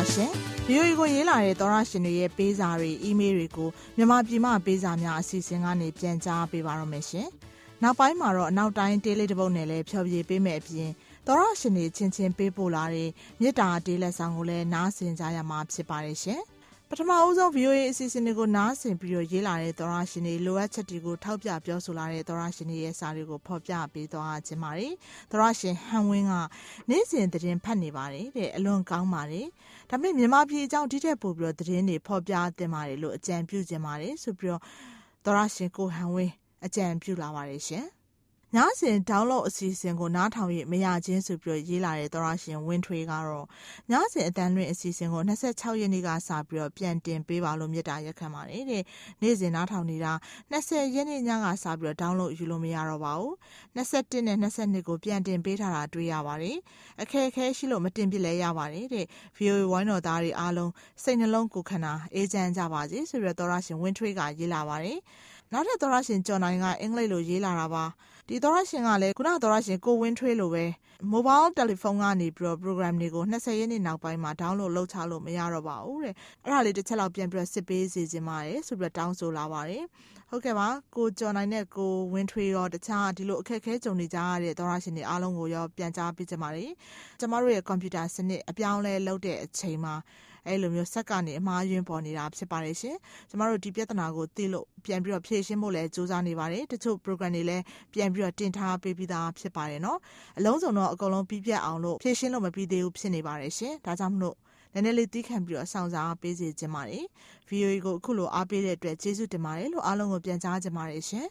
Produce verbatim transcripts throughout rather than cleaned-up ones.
ရှင်။ ဗီအိုအေကိုရေးလာတဲ့သောရရှင်တွေရဲ့ပေးစာတွေအီးမေးလ်တွေကိုမြန်မာပြည်မှပေးစာများအစီအစဉ်ကနေပြန်ကြားပေးပါရမရှင်။နောက်ပိုင်းမှာတော့အနောက်တိုင်းတေးလေးတစ်ပုဒ်နဲ့လည်းဖျော်ဖြေပေးမယ်အပြင်သောရရှင်တွေချင်းချင်းပေးပို့လာတဲ့မြစ်တာတေးလက်ဆောင်ကိုလည်းနားဆင်ကြရမှာဖြစ်ပါတယ်ရှင်။ပထမအဦးဆုံး ဗီအိုအေ အစီအစဉ်တွေကိုနားဆင်ပြီးတော့ရေးလာတဲ့သောရရှင်တွေလိုအပ်ချက်တွေကိုထောက်ပြပြောဆိုလာတဲ့သောရရှင်တွေရဲ့စာတွေကိုဖော်ပြပေးသွားခြင်းပါတယ်။သောရရှင်ဟန်ဝင်းကနေ့စဉ်သတင်းဖတ်နေပါတယ်တဲ့အလွန်ကောင်းပါတယ်။ဒါပေမဲ့မြန်မာပြည်အကြောင်းဒီထက်ပိုပြီးတော့သတင်းတွေဖော်ပြသင့်ပါတယ်လို့အကြံပြုခြင်းပါတယ်ဆိုပြီးတော့သောရရှင်ကိုဟန်ဝင်းအကြံပြုလာပါတယ်ရှင်။ညစဉ် download အစီအစဉ်ကိုနားထောင်ရမရခြင်းဆိုပြီးရေးလာတဲ့သောရရှင်ဝင်းထွေးကတော့ညစဉ်အတန်းလွင့်အစီအစဉ်ကိုနှစ်ဆယ့်ခြောက်ရက်နေ့ကစပြီးတော့ပြန်တင်ပေးပါလို့မြတ်တာရက်ခံပါတယ်တဲ့နေ့စဉ်နားထောင်နေတာနှစ်ဆယ်ရက်နေ့ညကစပြီးတော့ download ယူလို့မရတော့ပါဘူးနှစ်ဆယ့်တစ်နဲ့နှစ်ဆယ့်နှစ်ကိုပြန်တင်ပေးထားတာတွေ့ရပါတယ်အခက်အခဲရှိလို့မတင်ပြလဲရပါတယ်တဲ့ ဗီအိုအေ ဝိုင်းတော်သားတွေအားလုံးစိတ်နှလုံးကိုယ်ခန္ဓာအေးချမ်းကြပါစေဆိုပြီးတော့သောရရှင်ဝင်းထွေးကရေးလာပါတယ်နောက်ထပ်သောရရှင်ကျော်နိုင်ကအင်္ဂလိပ်လိုရေးလာတာပါဒီသောရရှင်ကလည်းခုနသောရရှင်ကိုဝင်းထွေးလိုပဲ mobile telephone ကနေပြီးတော့ program တွေကိုနှစ်ဆယ်ရက်နေ့နောက်ပိုင်းမှာ download လုပ်ချလို့မရတော့ပါဘူးတဲ့အဲ့ဒါလေးတစ်ချက်လောက်ပြန်ပြီးတော့စစ်ပေးစီခြင်းပါတယ်ဆိုပြီးတော့တောင်းဆိုလာပါတယ်ဟုတ်ကဲ့ပါကိုကျော်နိုင်နဲ့ကိုဝင်းထွေးရောတခြားဒီလိုအခက်အခဲကြုံနေကြရတဲ့သောရရှင်တွေအားလုံးကိုရောပြန်ကြားပေးကြပါတယ်ကျမတို့ရဲ့ computer စနစ်အပြောင်းလဲလုပ်တဲ့အချိန်မှာအဲ့လိုမျိုးဆက်ကနေအမှားယွင်းပေါ်နေတာဖြစ်ပါတယ်ရှင်ကျမတို့ဒီပြဿနာကိုသိလို့ပြန်ပြီးတော့ဖြေရှင်းဖို့လည်းစူးစမ်းနေပါတယ်တချို့ program တွေလည်းပြန်ပြီးတော့တင်ထားပေးပြီးသားဖြစ်ပါတယ်နော်အလုံးစုံတော့အကုန်လုံးပြီးပြတ်အောင်လို့ဖြေရှင်းလို့မပြီးသေးဘူးဖြစ်နေပါတယ်ရှင်ဒါကြောင့်မလို့နည်းနည်းလေးတီးခံပြီးတော့ဆောင်စားပေးစီခြင်းပါတယ် ဗီအိုအေ ကိုအခုလိုအားပေးတဲ့အတွက်ကျေးဇူးတင်ပါတယ်လို့အားလုံးကိုပြန်ကြားခြင်းပါတယ်ရှင်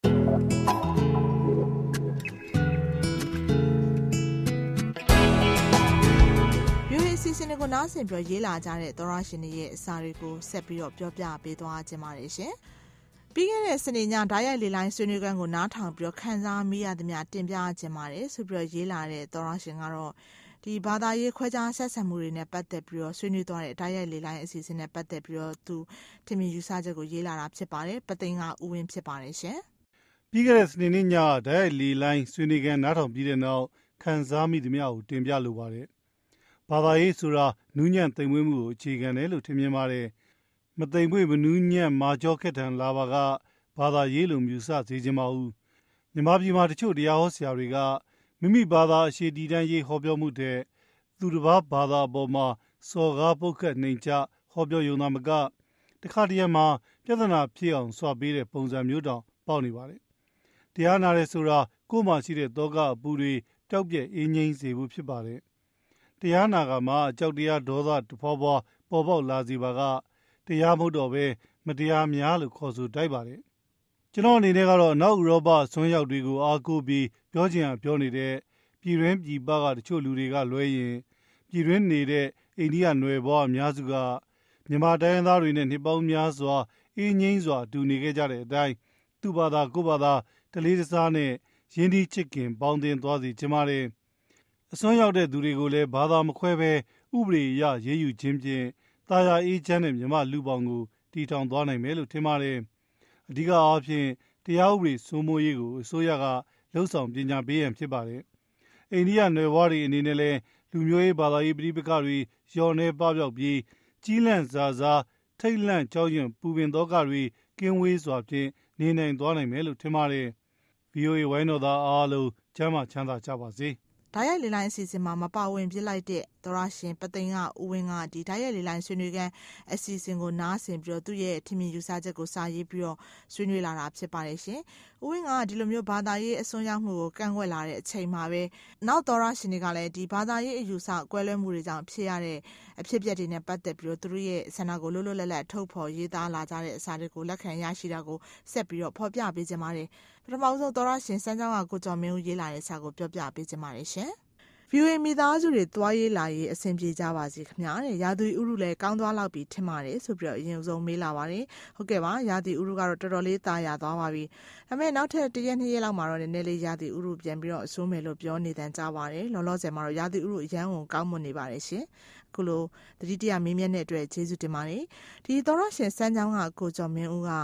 စီစဉ်ကိုနားဆင်ပြီးရေးလာကြတဲ့သောရရှင်တွေရဲ့အစာတွေကိုဆက်ပြီးတော့ပြောပြပေးသွားခြင်းပါတယ်ရှင်။ပြီးခဲ့တဲ့စနေညဓာတ်ရိုက်လေလိုင်းဆွေးနွေးခန်းကိုနားထောင်ပြီးတော့ခန်းစားမိရသမျှတင်ပြခြင်းပါတယ်ဆိုပြီးတော့ရေးလာတဲ့သောရရှင်ကတော့ဒီဘာသာရေးခွဲခြားဆက်ဆံမှုတွေနဲ့ပတ်သက်ပြီးတော့ဆွေးနွေးသွားတဲ့ဓာတ်ရိုက်လေလိုင်းအစီအစဉ်နဲ့ပတ်သက်ပြီးတော့သူထင်မြင်ယူဆချက်ကိုရေးလာတာဖြစ်ပါတယ်။ပသိန်းကဦးဝင်းဖြစ်ပါတယ်ရှင်။ပြီးခဲ့တဲ့စနေနေ့ညဓာတ်ရိုက်လေလိုင်းဆွေးနွေးခန်းနားထောင်ပြီးတဲ့နောက်ခန်းစားမိသမျှကိုတင်ပြလိုပါတယ်ဘာသာရေးဆိုတာနူးညံ့သိမ်မွေ့မှုကိုအခြေခံတယ်လို့ထင်မြင်ပါတယ်။မသိမ်မွေ့မနူးညံ့မာကျောခက်ထန်လာပါကဘာသာရေးလိုမျိုးစစေခြင်းမဟုတ်။မြန်မာပြည်မှာတချို့တရားဟောဆရာတွေကမိမိဘာသာအရှိတီတန်းရေးဟောပြောမှုတဲ့သူတစ်ပါးဘာသာအပေါ်မှာစော်ကားပုတ်ခတ်နှိမ်ချဟောပြောရုံသာမကတခါတည်းမှာပြဿနာဖြစ်အောင်ဆွပေးတဲ့ပုံစံမျိုးတောင်ပေါက်နေပါတယ်။တရားနာရဲဆိုတာကိုယ်မှရှိတဲ့တောကအပူတွေတောက်ပြက်အေးငိမ့်စေဖို့ဖြစ်ပါတယ်။တရားနာကမှအကြောက်တရားဒေါသတဖွာဖွာပေါ်ပေါက်လာစီပါကတရားမဟုတ်တော့ပဲမတရားများလို့ခေါ်ဆိုတိုက်ပါတယ်ကျွန်တော်အနေနဲ့ကတော့အနောက်ဥရောပဆွမ်းရောက်တွေကိုအားကိုးပြီးပြောချင်အောင်ပြောနေတဲ့ပြည်တွင်းပြည်ပကတချို့လူတွေကလွဲရင်ပြည်တွင်းနေတဲ့အိန္ဒိယနွယ်ဘွားအများစုကမြန်မာတိုင်းသားတွေနဲ့နှစ်ပေါင်းများစွာအေးငိမ့်စွာတူနေခဲ့ကြတဲ့အတိုင်းသူ့ဘာသာကိုယ့်ဘာသာတလေးတစားနဲ့ရင်းနှီးချစ်ခင်ပေါင်းသင်းသွားစီချင်ပါတယ်အစွမ်းရောက်တဲ့သူတွေကိုလည်းဘာသာမခွဲဘဲဥပဒေအရရေးယူခြင်းဖြင့်တာယာအေးချမ်းတဲ့မြမလူပေါင်းကိုတည်ထောင်သွားနိုင်မယ်လို့ထင်ပါတယ်။အဓိကအားဖြင့်တရားဥပဒေစိုးမိုးရေးကိုအစိုးရကလှုံ့ဆော်ပညာပေးရန်ဖြစ်ပါတယ်။အိန္ဒိယနယ်ဝါးတွေအနေနဲ့လည်းလူမျိုးရေးဘာသာရေးပြည်ပကတွေရော်နေပပျောက်ပြီးကြီးလန့်စာစားထိတ်လန့်ကြောက်ရွံ့ပူပင်သောကတွေကင်းဝေးစွာဖြင့်နေနိုင်သွားနိုင်မယ်လို့ထင်ပါတယ်။ ဗီအိုအေ ဝိုင်းတော်သားအားလုံးကျမ်းမာချမ်းသာကြပါစေ။ဓာတ်ရိုက်လေလိုင်းအစီအစဉ်မှာမပါဝင်ပြစ်လိုက်တဲ့သောရရှင်ပသိန်းကဦးဝင်းကဒီဓာတ်ရိုက်လေလိုင်းဆွေးနွေးခန်းအစီအစဉ်ကိုနားဆင်ပြီးတော့သူ့ရဲ့ထင်မြင်ယူဆချက်ကိုစာရေးပြီးတော့ဆွေးနွေးလာတာဖြစ်ပါတယ်ရှင်။ဦးဝင်းကဒီလိုမျိုးဘာသာရေးအစွန်းရောက်မှုကိုကန့်ကွက်လာတဲ့အချိန်မှာပဲနောက်သောရရှင်တွေကလည်းဒီဘာသာရေးအယူဆကွဲလွဲမှုတွေကြောင့်ဖြစ်ရတဲ့အဖြစ်အပျက်တွေနဲ့ပတ်သက်ပြီးတော့သူတို့ရဲ့ဆန္ဒကိုလွတ်လွတ်လပ်လပ်ထုတ်ဖော်ရေးသားလာကြတဲ့အစာတွေကိုလက်ခံရရှိတာကိုဆက်ပြီးတော့ဖော်ပြပေးကြပါတယ်။ပထမဆုံးသောရရှင်စမ်းကြောင်းကကိုကျော်မင်းဦးရေးလာတဲ့စာကိုပြောပြပေးကြပါတယ်ရှင်။ ဗီအိုအေမိသားစုတွေသွားရေးလာရေးအဆင်ပြေကြပါစေခင်ဗျာတဲ့ရာသီဥတုလည်းကောင်းသွားလောက်ပြီထင်ပါတယ်ဆိုပြီးတော့အရင်ဆုံးမေးလာပါတယ်ဟုတ်ကဲ့ပါရာသီဥတုကတော့တော်တော်လေးတာယာသွားပါပြီဒါပေမဲ့နောက်ထပ်တစ်ရက်နှစ်ရက်လောက်မှာတော့နည်းနည်းလေးရာသီဥတုပြန်ပြီးတော့အဆိုးမယ်လို့ပြောနေတန်ကြပါတယ်လောလောဆယ်မှာတော့ရာသီဥတုအရန်ကိုကောင်းမွန်နေပါတယ်ရှင်အခုလိုတတိတရမင်းမြတ်တဲ့အတွက်ကျေးဇူးတင်ပါတယ်ဒီသောရရှင်စမ်းချောင်းကကိုကျော်မင်းဦးက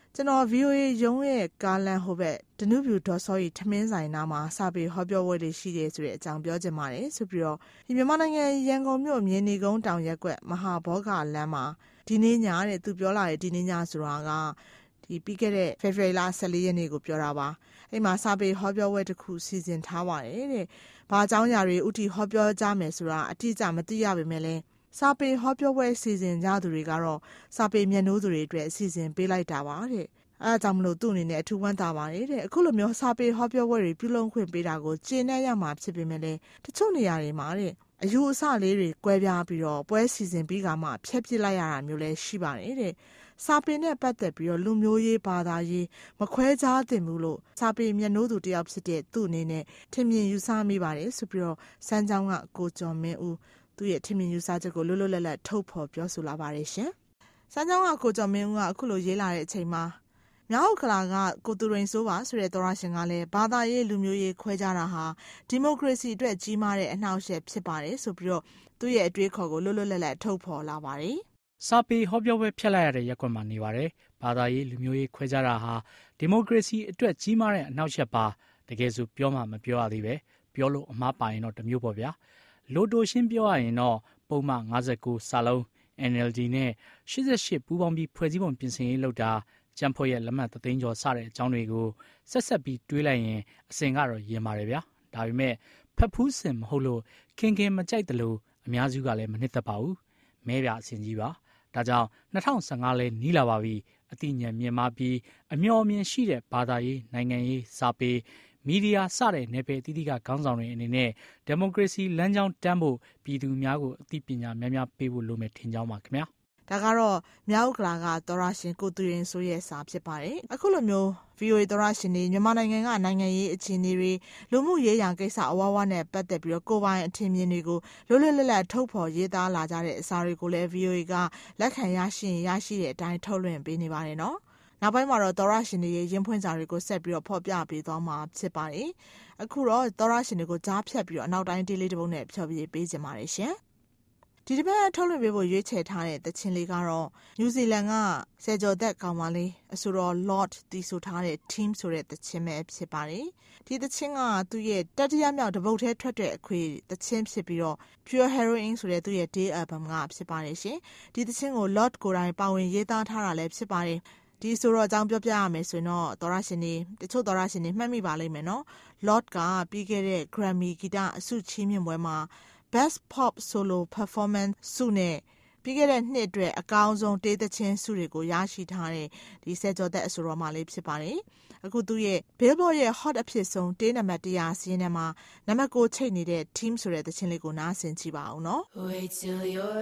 ကျွန်တော် V O A ရုံးရဲ့ကားလမ်းဟိုဘက်ဒနုပြူဒေါ်စောကြီးထမင်းဆိုင်နားမှာစာပေဟောပြောပွဲတွေရှိတယ်ဆိုတဲ့အကြောင်းပြောချင်ပါတယ်ဆိုပြီးတော့ဒီမြန်မာနိုင်ငံရန်ကုန်မြို့မြင်းနေကုန်းတောင်ရက်ကွက်မဟာဘောဂလမ်းမှာဒီနေ့ညတဲ့သူပြောလာတဲ့ဒီနေ့ညဆိုတာကဒီပြီးခဲ့တဲ့ February လ ဆယ်လေးရက်နေ့ကိုပြောတာပါအဲ့မှာစာပေဟောပြောပွဲတစ်ခုစီစဉ်ထားပါတယ်တဲ့ဘာအကြောင်းအရာတွေဥတီဟောပြောကြမယ်ဆိုတာအတိအကျမသိရပါမယ်လဲစာပေဟောပြောပွဲစီစဉ်ကြသူတွေကတော့စာပေမျက်နှိုးသူတွေအတွက်စီစဉ်ပေးလိုက်တာပါတဲ့အဲအကြောင်းမလို့သူ့အနေနဲ့အထူးဝမ်းသာပါတယ်တဲ့အခုလိုမျိုးစာပေဟောပြောပွဲတွေပြုလုပ်ခွင့်ပေးတာကိုကျေနပ်ရမှာဖြစ်ပေမဲ့လည်းတချို့နေရာတွေမှာတဲ့အယူအဆလေးတွေကွဲပြားပြီးတော့ပွဲစီစဉ်ပြီးကမှဖျက်ပစ်လိုက်ရတာမျိုးလည်းရှိပါတယ်တဲ့စာပေနဲ့ပတ်သက်ပြီးတော့လူမျိုးရေးဘာသာရေးမခွဲခြားသင့်ဘူးလို့စာပေမျက်နှိုးသူတယောက်ဖြစ်တဲ့သူ့အနေနဲ့ထင်မြင်ယူဆမိပါတယ်ဆိုပြီးတော့စမ်းချောင်းကကိုကျော်မင်းဦးသူ့ရဲ့ထင်မြင်ယူဆချက်ကိုလွတ်လွတ်လပ်လပ်ထုတ်ဖော်ပြောဆိုလာပါတယ်ရှင်စမ်းချောင်းကကိုကျော်မင်းဦးကအခုလိုရေးလာတဲ့အချိန်မှာမြောက်ဥက္ကလာကကိုသူရိန်ဆိုးပါဆိုတဲ့သောရရှင်ကလည်းဘာသာရေးလူမျိုးရေးခွဲခြားတာဟာဒီမိုကရေစီအတွက်ကြီးမားတဲ့အနှောက်အယှက်ဖြစ်ပါတယ်ဆိုပြီးတော့သူ့ရဲ့အတွေးခေါ်ကိုလွတ်လွတ်လပ်လပ်ထုတ်ဖော်လာပါတယ်စာပေဟောပြောပွဲဖျက်လိုက်ရတဲ့ရက်ကွက်မှာနေပါတယ်ဘာသာရေးလူမျိုးရေးခွဲခြားတာဟာဒီမိုကရေစီအတွက်ကြီးမားတဲ့အနှောက်အယှက်ပါတကယ်ဆိုပြောမှမပြောရသေးပဲပြောလို့အမှားပါရင်တော့တမျိုးပေါ့ဗျာလိုတိုရှင်းပြောရရင်တော့ပုံမှန်၅၉စာလုံး N L D နဲ့၈၈ပူးပေါင်းပြီးဖွဲ့စည်းပုံပြင်ဆင်ရေးလုပ်တာကျန်းဖွဲ့ရဲ့လက်မှတ်သသိန်းကျော်စတဲ့အကြောင်းတွေကိုဆက်ဆက်ပြီးတွေးလိုက်ရင်အစဉ်ကတော့ရင်ပါတယ်ဗျာဒါပေမဲ့ဖက်ဖူးစင်မဟုတ်လို့ခင်ခင်မကြိုက်တယ်လို့အများစုကလည်းမနှစ်သက်ပါဘူးမဲပြအစဉ်ကြီးပါဒါကြောင့်၂၀၁၅လဲနီးလာပါပြီအတိညာဉ်မြင်မာပြီးအမျှော်အမြင်ရှိတဲ့ဘာသာရေးနိုင်ငံရေးစာပေမီဒီယာစတဲ့နယ်ပယ်အသီးသီးကခေါင်းဆောင်တွေအနေနဲ့ဒီမိုကရေစီလမ်းကြောင်းတန်းဖို့ပြည်သူများကိုအသိပညာများများပေးဖို့လိုမယ်ထင်ကြောင်းပါခင်ဗျာဒါကတော့မြောက်ဥက္ကလာကသောရရှင်ကိုသူရင်ဆိုရဲ့စာဖြစ်ပါတယ်အခုလိုမျိုး V O A သောရရှင်တွေမြန်မာနိုင်ငံကနိုင်ငံရေးအခြေအနေတွေလူမှုရေးရာကိစ္စအဝါဝါနဲ့ပတ်သက်ပြီးတော့ကိုယ်ပိုင်အထင်မြင်တွေကိုလွတ်လွတ်လပ်လပ်ထုတ်ဖော်ရေးသားလာကြတဲ့အစာတွေကိုလည်း V O A ကလက်ခံရရှိရင်ရရှိတဲ့အတိုင်းထုတ်လွှင့်ပေးနေပါတယ်နော်နောက်ပိုင်းမှာတော့သောရရှင်တွေရဲ့ရင်ဖွင့်စာတွေကိုဆက်ပြီးတော့ဖော်ပြပေးသွားမှာဖြစ်ပါတယ်အခုတော့သောရရှင်တွေကိုကြားဖြတ်ပြီးတော့အနောက်တိုင်းဒေးလေးတစ်ပုဒ်နဲ့ဖြောပြပေးကြပါရရှင်ဒီတစ်ပတ်ထုတ်လွှင့်ပေးဖို့ရွေးချယ်ထားတဲ့သချင်းလေးကတော့နယူးဇီလန်ကဆယ်ကျော်သက်ကောင်မလေးအဆိုတော် Lord တီဆိုထားတဲ့ Team ဆိုတဲ့သချင်းပဲဖြစ်ပါတယ်ဒီသချင်းကသူ့ရဲ့တတိယမြောက်တပုတ်ထဲထွက်တဲ့အခွေသချင်းဖြစ်ပြီးတော့ Pure Heroine ဆိုတဲ့သူ့ရဲ့ Day Album ကဖြစ်ပါတယ်ရှင်ဒီသချင်းကို Lord ကိုယ်တိုင်ပါဝင်ရေးသားထားတာလည်းဖြစ်ပါတယ်ဒီဆိုတော့အကြောင်းပြောပြရမယ်ဆိုရင်တော့သောရရှင်တွေတချို့သောရရှင်တွေမှတ်မိပါလိမ့်မယ်နော် Lord ကပြီးခဲ့တဲ့ Grammy ဂီတအဆုချီးမြှင့်ပွဲမှာ Best Pop Solo Performance ဆုနဲ့ပြီးခဲ့တဲ့နှစ်အတွက်အကောင်းဆုံးတေးသချင်းဆုတွေကိုရရှိထားတဲ့ဒီဆယ်ကျော်သက်အဆိုတော်မလေးဖြစ်ပါတယ်အခုသူရဲ့ Billboard ရဲ့ Hot အဖြစ်ဆုံးတေးနံပါတ်one hundredစီးရင်ထဲမှာနံပါတ်nineချိတ်နေတဲ့ Team ဆိုတဲ့သချင်းလေးကိုနားဆင်ကြည့်ပါဦးနော် Wait till you're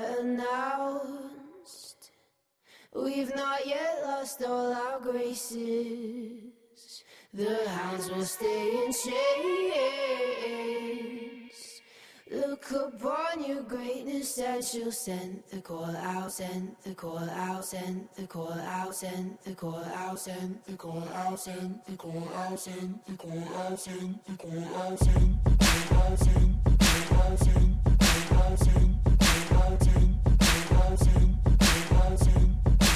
announced We've not yet lost all our graces The hounds will stay in chains Look upon your greatness and she'll send the call out, send the call out, send the call out, send the call out, send the call out, send the call out, send the call out, send the call out, send the call out, send the call out, send the call out, send the call out, send the call out, send the call out, send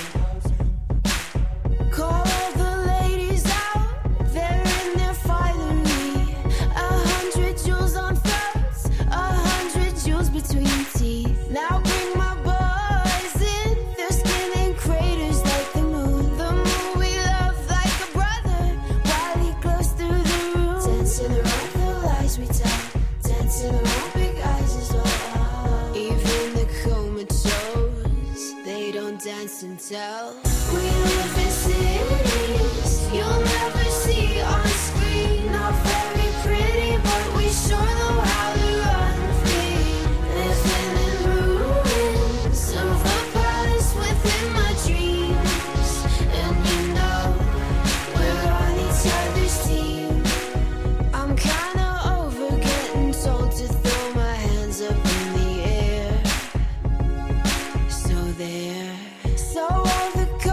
Call the ladies out, they're in their finery. A hundred jewels on throats, a hundred jewels between teeth. Now bring my boys in, their skin in craters like the moon. The moon we love like a brother, while he glows through the room. Dancing around the lies we tell, dancing around big eyes as well. Even the comatose, they don't dance and tell. We live in cities you'll never see on screen. Not very pretty, but we sure know how to run free. Living in ruins of a palace within my dreams. And you know, we're on each other's team. I'm kinda over getting told to throw my hands up in the air. So there, so all the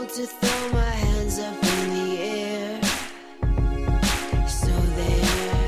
to throw my hands up in the air. So there,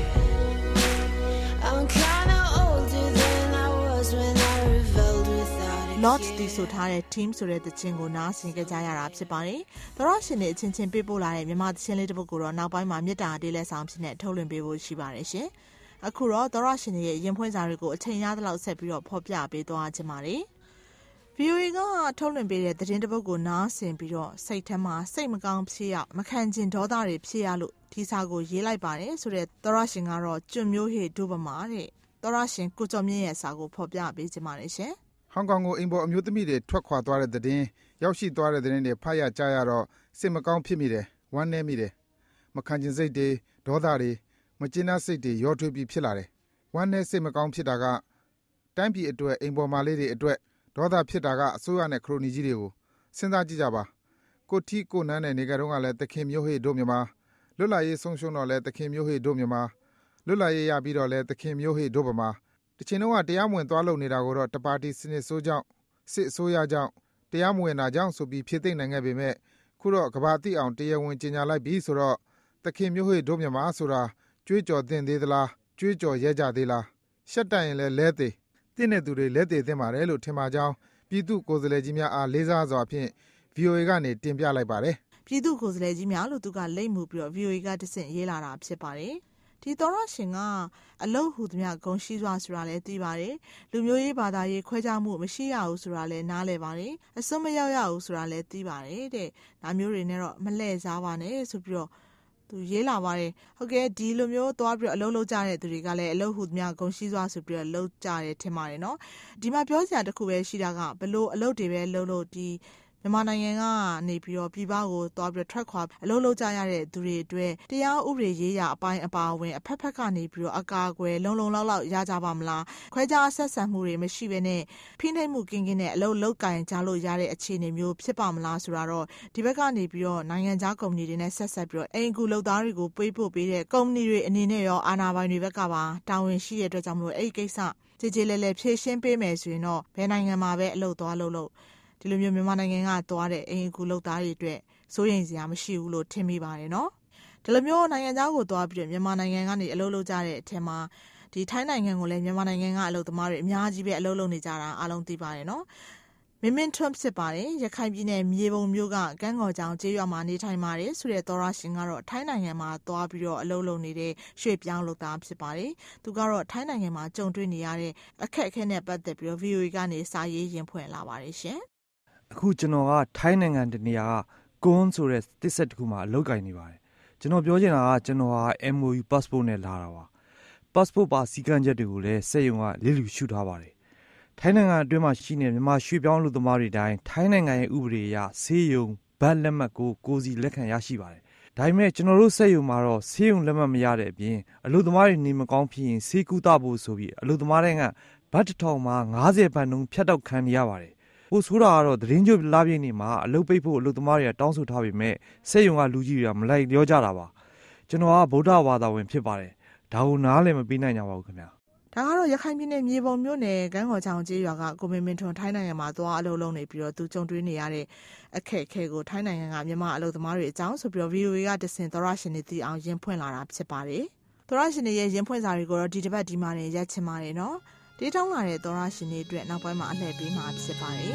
I'm kinda older than I was when I reveled without a Lot တီ care. ဆိုထားတဲ့ team ဆိုတဲ့တခြင်းကိုနားဆင်ကြကြရတာဖြစ်ပါတယ်။သောရရှင်တွေအချင်းချင်းပေးပို့လာတဲ့မြန်မာတခြင်းလေးတစ်ပုဒ်ကိုတော့နောက်ပိုင်းမှာမြေတားတေးလက်ဆောင်ဖြစ်နေထုတ်လွှင့်ပေးဖို့ရှိပါတယ်ရှင်။အခုတော့သောရရှင်တွေရဲ့ရင်ဖွင့်စာတွေကိုအချိန်ရသလောက်ဆက်ပြီးတော့ဖော်ပြပေးသွားခြင်းပါတယ်။ V O A ကထုတ်လွှင့်ပေးတဲ့သတင်းတစ်ပုဒ်ကိုနားဆင်ပြီးတော့စိတ်ထဲမှာစိတ်မကောင်းဖြစ်ရမခံကျင်ဒေါသတွေဖြစ်ရလို့ဒီစာကိုရေးလိုက်ပါတယ်ဆိုတဲ့သောရရှင်ကတော့ကျွမျိုးဟေဒုပမာတဲ့သောရရှင်ကိုကျော်မြင့်ရဲ့စာကိုဖော်ပြပေးခြင်းပါတယ်ရှင်။ဟောင်ကောင်ကိုအိမ်ပေါ်အမျိုးသမီးတွေထွက်ခွာသွားတဲ့သတင်းရောက်ရှိသွားတဲ့သတင်းတွေဖတ်ရကြားရတော့စိတ်မကောင်းဖြစ်မိတယ်ဝမ်းနည်းမိတယ်မခံကျင်စိတ်တွေဒေါသတွေမကျေနပ်စိတ်တွေရောထွေးပြီးဖြစ်လာတယ်ဝမ်းနည်းစိတ်မကောင်းဖြစ်တာကတိုင်းပြည်အတွက်အိမ်ပေါ်မာလေးတွေအတွက်ဒေါသဖြစ်တာကအစိုးရနဲ့ခရိုနီကြီးတွေကိုစဉ်းစားကြည့်ကြပါကိုထီကိုနန်းနဲ့နေကြတော့ကလည်းတခင်မျိုးဟေ့တို့မြန်မာလွတ်လပ်ရေးဆုံးရှုံးတော့လည်းတခင်မျိုးဟေ့တို့မြန်မာလွတ်လပ်ရေးရပြီးတော့လည်းတခင်မျိုးဟေ့တို့ဗမာတချင်တော့ကတရားမဝင်သွားလုံနေတာကိုတော့တပါတီစနစ်ဆိုးကြောင့်စစ်အစိုးရကြောင့်တရားမဝင်တာကြောင့်ဆိုပြီးဖြည့်သိမ့်နိုင်ခဲ့ပေမဲ့ခုတော့ကဘာတိအောင်တရားဝင်ကြီးညာလိုက်ပြီဆိုတော့တခင်မျိုးဟေ့တို့မြန်မာဆိုတာကြွေးကြော်တင်သေးသလားကြွေးကြော်ရဲကြသေးလားရှက်တိုင်ရင်လည်းလဲသေးတင့်တဲ့သူတွေလက်သေးသင့်ပါတယ်လို့ထင်ပါကြောင်းပြည်သူကိုယ်စားလှယ်ကြီးများအားလေးစားစွာဖြင့် V O A ကနေတင်ပြလိုက်ပါတယ်ပြည်သူကိုယ်စားလှယ်ကြီးများလို့သူကလိမ့်မှုပြီးတော့ V O A ကတဆင့်ရေးလာတာဖြစ်ပါတယ်။ဒီသောရရှင်ကအလုတ်ဟူသမျှဂုံရှိစွာဆိုတာလည်းသိပါတယ်။လူမျိုးရေးဘာသာရေးခွဲခြားမှုမရှိရဘူးဆိုတာလည်းနားလည်ပါတယ်။အစွန်းမရောက်ရဘူးဆိုတာလည်းသိပါတယ်တဲ့။ဒါမျိုးတွေနဲ့တော့မလှည့်စားပါနဲ့ဆိုပြီးတော့သူရေးလာပါတယ်။ဟုတ်ကဲ့ဒီလိုမျိုးသွားပြီးတော့အလုပ်လုပ်ကြတဲ့သူတွေကလည်းအလုပ်ဟူသမျှဂုံရှိစွာဆိုပြီးတော့လုပ်ကြတယ်ထင်ပါတယ်နော်။ဒီမှာပြောစရာတစ်ခုပဲရှိတာကဘလို့အလုပ်တွေပဲလုပ်လို့ဒီမြန်မာနိုင်ငံကနေပြီးတော့ပြည်ပကိုသွားပြီးတော့ထွက်ခွာအလုပ်လုပ်ကြရတဲ့သူတွေအတွက်တရားဥပဒေရေးရာအပိုင်းအပါအဝင်အဖက်ဖက်ကနေပြီးတော့အကာအကွယ်လုံလုံလောက်လောက်ရကြပါမလားခွဲခြားဆက်ဆံမှုတွေမရှိဘဲနဲ့ဖိနှိပ်မှုကင်းကင်းနဲ့အလုပ်လုပ်ကင်ကြလို့ရတဲ့အခြေအနေမျိုးဖြစ်ပါမလားဆိုတာတော့ဒီဘက်ကနေပြီးတော့နိုင်ငံခြားကုမ္ပဏီတွေနဲ့ဆက်ဆက်ပြီးတော့အိမ်ကူလုပ်သားတွေကိုပေးပို့ပေးတဲ့ကုမ္ပဏီတွေအနေနဲ့ရောအာဏာပိုင်တွေဘက်ကပါတာဝန်ရှိတဲ့အတွက်ကြောင့်မလို့အဲ့ဒီကိစ္စကြည်ကြည်လဲလဲဖြည့်ရှင်းပေးမယ်ဆိုရင်တော့ဘယ်နိုင်ငံမှာပဲအလုပ်သွားလုပ်လို့ဒီလိုမျိုးမြန်မာနိုင်ငံကသွားတဲ့အိမ်အကူလုပ်သားတွေအတွက်စိုးရိမ်စရာမရှိဘူးလို့ထင်မိပါတယ်နော်ဒီလိုမျိုးနိုင်ငံသားကိုသွားပြီးတော့မြန်မာနိုင်ငံကနေအလုပ်လုပ်ကြတဲ့အထက်မှာဒီထိုင်းနိုင်ငံကိုလည်းမြန်မာနိုင်ငံကအလုပ်သမားတွေအများကြီးပဲအလုပ်လုပ်နေကြတာအားလုံးသိပါတယ်နော်မင်းမင်းထွန်းဖြစ်ပါတယ်ရခိုင်ပြည်နယ်မြေပုံမြို့ကကန်းကော်ကြောင်ကျေးရွာမှာနေထိုင်ပါတယ်ဆိုတဲ့သောရရှင်ကတော့ထိုင်းနိုင်ငံမှာသွားပြီးတော့အလုပ်လုပ်နေတဲ့ရွှေ့ပြောင်းလုပ်သားဖြစ်ပါတယ်သူကတော့ထိုင်းနိုင်ငံမှာကြုံတွေ့နေရတဲ့အခက်အခဲနဲ့ပတ်သက်ပြီးတော့ V O A ကနေစာရေးရင်ဖွင့်လာပါတယ်ရှင်အခုကျွန်တော်ကထိုင်းနိုင်ငံတနေရာကကွန်းဆိုတဲ့တစ်ဆက်တစ်ခုမှာအလုပ်ကင်နေပါတယ်ကျွန်တော်ပြောချင်တာကကျွန်တော်ဟာ M O U passport နဲ့လာတာပါ passport ပါစီကံချက်တွေကိုလည်းစက်ရုံကလစ်လူရှုထားပါတယ်ထိုင်းနိုင်ငံအတွင်းမှာရှိနေမြန်မာရွှေ့ပြောင်းလူသမားတွေတိုင်းထိုင်းနိုင်ငံရဲ့ဥပဒေအရဆေးရုံဘတ်လက်မှတ်ကိုကိုစီလက်ခံရရှိပါတယ်ဒါပေမဲ့ကျွန်တော်တို့စက်ရုံမှာတော့ဆေးရုံလက်မှတ်မရတဲ့အပြင်အလုပ်သမားတွေနေမကောင်းဖြစ်ရင်ဆေးကုသဖို့ဆိုပြီးအလုပ်သမားတွေကဘတ်တစ်ထောင်မှာ၅၀ဘတ်နှုန်းဖြတ်တောက်ခံနေရပါတယ်ဟိုဆိုတာကတော့သတင်းကြိုလာပြင်းနေမှာအလုပ်ပိတ်ဖို့အလုပ်သမားတွေကတောင်းဆိုထားပေမဲ့စက်ရုံကလူကြီးတွေကမလိုက်လျောကြတာပါကျွန်တော်ကဗုဒ္ဓဘာသာဝင်ဖြစ်ပါတယ်ဒါကိုနားလည်းမပေးနိုင်ကြပါဘူးခင်ဗျာဒါကတော့ရခိုင်ပြည်နယ်မြေပုံမြို့နယ်ကန်းကော်ချောင်ကျေးရွာကကိုမင်းမင်းထွန်းထိုင်းနိုင်ငံမှာသွားအလုပ်လုပ်နေပြီးတော့သူကြုံတွေ့နေရတဲ့အခက်အခဲကိုထိုင်းနိုင်ငံကမြန်မာအလုပ်သမားတွေအကြောင်းဆိုပြီးတော့ V O A ကတဆင်သောရရှင်တွေသိအောင်ရင်ဖွင့်လာတာဖြစ်ပါတယ်သောရရှင်တွေရဲ့ရင်ဖွင့်စာတွေကိုတော့ဒီတစ်ပတ်ဒီမှာနေရက်ချင်ပါတယ်နော်တေးတောင်းလာတဲ့သောရရှင်တွေအတွက်နောက်ပိုင်းမှာအလှည့်ပေးမှာဖြစ်ပါတယ်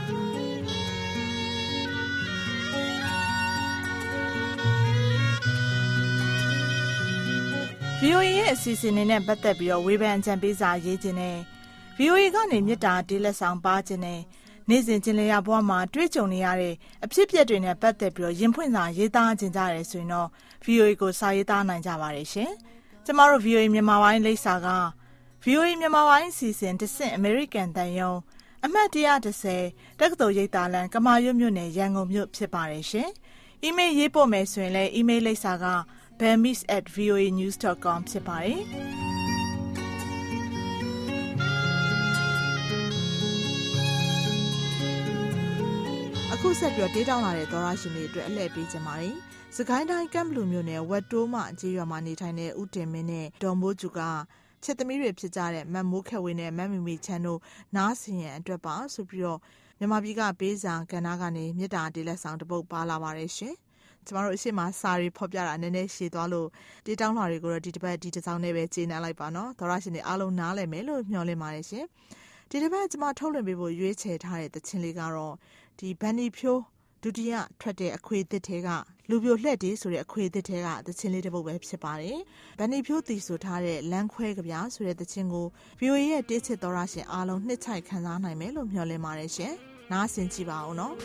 V O A ရဲ့အစီအစဉ်နဲ့ပတ်သက်ပြီးတော့ဝေဖန်ကြံပေးစာရေးခြင်းနဲ့ V O A ကနေမြစ်တာတေးလက်ဆောင်ပါခြင်းနဲ့နေ့စဉ်ကျင်လည်ရဘဝမှာတွေ့ကြုံနေရတဲ့အဖြစ်အပျက်တွေနဲ့ပတ်သက်ပြီးတော့ရင်ဖွင့်စာရေးသားခြင်းကြရတယ်ဆိုရင်တော့ V O A ကိုစာရေးသားနိုင်ကြပါတယ်ရှင်။ကျမတို့ V O A မြန်မာပိုင်းလိပ်စာက V O A မြန်မာပိုင်းအစီအစဉ်တစ်ဆင့်အမေရိကန်တန်ယုံအမှတ်one hundred tenတက္ကသိုလ်ရိပ်သာလမ်းကမာရွတ်မြို့နယ်ရန်ကုန်မြို့ဖြစ်ပါတယ်ရှင်။အီးမေးလ်ရေးပို့မယ်ဆိုရင်လည်းအီးမေးလ်လိပ်စာကbammis at v o a news dot com ဖြစ်ပါတယ်။အခုဆက်ပြီးတေးတောင်းလာတဲ့သောရရှင်တွေအတွက်အလှည့်ပေးကြပါမယ်။စကိုင်းတိုင်းကမ်ဘလူမြို့နယ်ဝက်တိုးမှကျေးရွာမှာနေထိုင်တဲ့ဦးတင်မင်းနဲ့ဒေါ်မိုးကျူကချစ်သမီးတွေဖြစ်ကြတဲ့မတ်မိုးခက်ဝေးနဲ့မတ်မီမီချန်တို့နားဆင်ရန်အတွက်ပါဆိုပြီးတော့မြန်မာပြည်ကပေးစာကဏ္ဍကနေမြစ်တာတေးလက်ဆောင်တစ်ပုဒ်ပါလာပါတယ်ရှင်ကျမတို့အရှိမစာရီဖော်ပြတာနည်းနည်းရှည်သွားလို့တေးတောင်းလာတွေကိုတော့ဒီတစ်ပတ်ဒီတစ်စောင်းနဲ့ပဲကျေနပ်လိုက်ပါနော်သောရရှင်တွေအားလုံးနားလည်မယ်လို့မျှော်လင့်ပါတယ်ရှင်ဒီတစ်ပတ်ကျမထုတ်လွှင့်ပေးဖို့ရွေးချယ်ထားတဲ့သချင်းလေးကတော့ဒီဘန်နီဖြိုးဒုတိယထွက်တဲ့အခွေသစ်ထဲကလူပြိုလှက်တေးဆိုတဲ့အခွေသစ်ထဲကသချင်းလေးတစ်ပုဒ်ပဲဖြစ်ပါတယ်ဘန်နီဖြိုးတီဆိုထားတဲ့လမ်းခွဲကြပြဆိုတဲ့သချင်းကို ဗီအိုအေ ရဲ့တေးချစ်သောရရှင်အားလုံးနှစ်ချိုက်ခံစားနိုင်မယ်လို့မျှော်လင့်ပါတယ်ရှင်နားဆင်ကြည့်ပါဦးနော်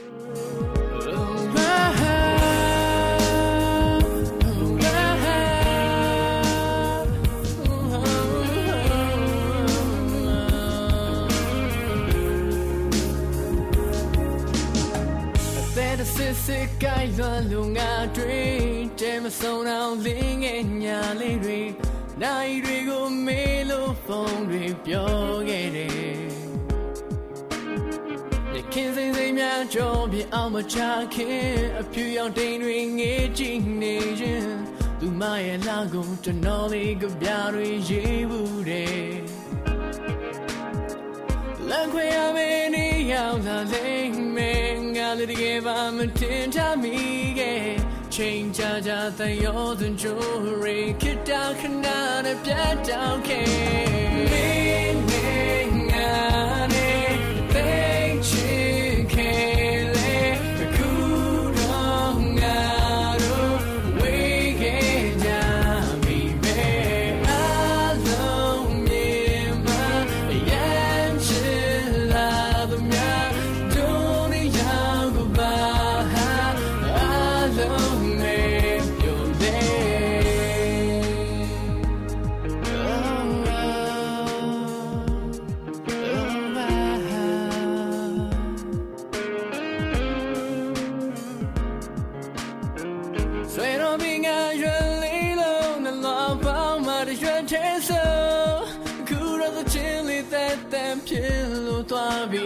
စစ်စစ်ကိုင်းလွန်လူငါတွေတဲမဆုံးအောင်လင်းငယ်ညာလေးတွေနိုင်တွေကိုမေးလို့ဖုန်းတွေပြောခဲ့တယ်ရခင်စိမ့်စိမ့်များကြောပြအောင်မချခင်အဖြူရောင်တိမ်တွေငေးကြည့်နေရင်သူမရဲ့လာကုန်တနော်လေးကပြတွေရေးဘူးတယ်လမ်းခွေရမယ်နေရောက်လာလိမ့်မယ်ငါလည်းတကယ်ပါမတင်ချမိခဲ့ချိန်ကြကြတဲ့ရောသွန်ကြိုးရိခိတာခဏနဲ့ပြတ်တောင်းခဲ့မင်းနဲ့ငါနဲ့သိချင်ခဲ့လေခုတော့ငါတို့ဝေးခဲ့ကြပြီပဲအလုံးမြင်ပါရမ်းချင်လာtheများတို့နေရောက်ပါအလုံးနဲ့ပြုံးတယ်ဆွေတော်မင်းကရွယ်လေးလုံးနဲ့လောပေါင်းမှတရွယ်ထဲဆိုခုတော့the chilly that them ဖြစ်လို့သွားပြီ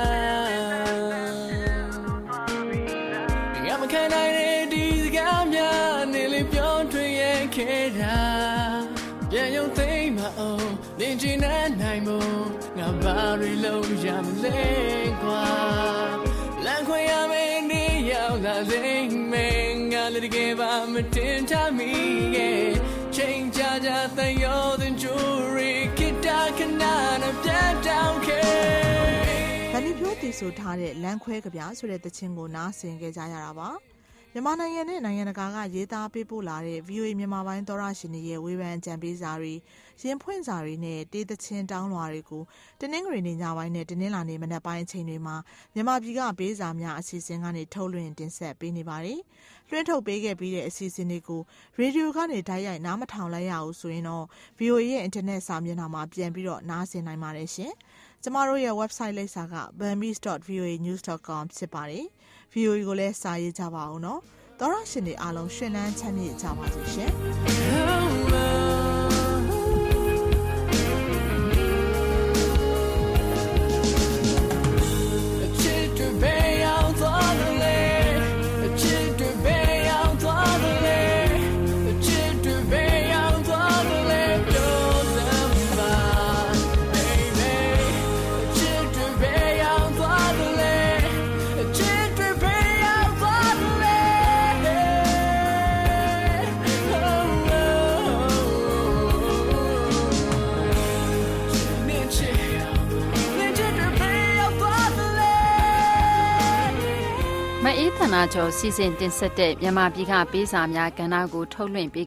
လားငါမခံနိုင်တဲ့ဒီစကားများနေလေပြောထွေရခဲ့တာပြန်ရုံသိမ့်မအောင်နေချင်နိုင်မို့ငါဘာတွေလုံးရမလဲကွာလမ်းခွေရမယ်နေရောက်လာလိမ့်မယ်ငါလည်းတကယ်ပါမတင်ချမိရဲ့ချိန်ကြကြတဲ့ရောတဲ့ကြိုးရီခိတာခဏနဲ့ပြတ်တောင်းခဲ့ဘန်နီဖြိုးတီဆိုထားတဲ့လမ်းခွဲကြပြဆိုတဲ့သချင်းကိုနားဆင်ကြကြရတာပါမြန်မာနိုင်ငံနဲ့နိုင်ငံတကာကရေးသားပေးပို့လာတဲ့ ဗီအိုအေ မြန်မာပိုင်းသောရရှင်တွေရဲ့ဝေဖန်ကြံပေးစာတွေရင်ဖွင့်စာတွေနဲ့တေးသချင်းတောင်းလွှာတွေကိုတနင်္ဂနွေနေ့ညပိုင်းနဲ့တနင်္လာနေ့မနက်ပိုင်းအချိန်တွေမှာမြန်မာပြည်ကပေးစာများအစီအစဉ်ကနေထုတ်လွှင့်တင်ဆက်ပေးနေပါတယ်။လွှင့်ထုတ်ပေးခဲ့ပြီးတဲ့အစီအစဉ်တွေကိုရေဒီယိုကနေတိုက်ရိုက်နားမထောင်လိုက်ရအောင်ဆိုရင်တော့ ဗီအိုအေ ရဲ့အင်တာနက်စာမျက်နှာမှာပြန်ပြီးတော့နားဆင်နိုင်ပါတယ်ရှင်။ကျမတို့ရဲ့ website လိပ်စာက burmese dot v o a news dot com ဖြစ်ပါတယ်။ ဗီအိုအေ ကိုလည်းစာရေးကြပါဦးနော်။သောရရှင်တွေအားလုံးရှင်လန်းချမ်းမြေ့ကြပါစေရှင်မအေးသနာကျော်စီစဉ်တင်ဆက်တဲ့မြန်မာပြည်ကပေးစာများကဏ္ဍကိုထုတ်လွှင့်ပေး